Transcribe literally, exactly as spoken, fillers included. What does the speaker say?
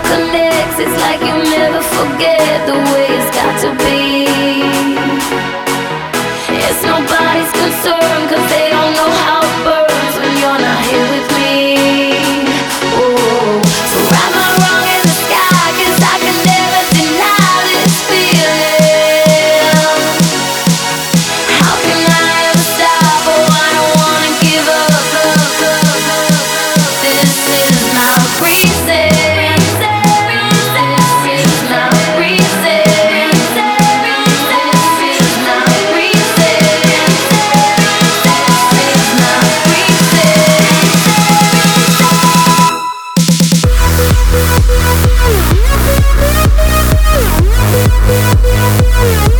connects. It's like you never forget the way it's got to be. It's nobody's concern, cause they don't know how it burns when you're not here with me. Oh, so am I wrong in the sky? Cause I can never deny this feeling. How can I ever stop? Oh, I don't wanna give up, up, up, up, up. This is my reason. We'll be right back.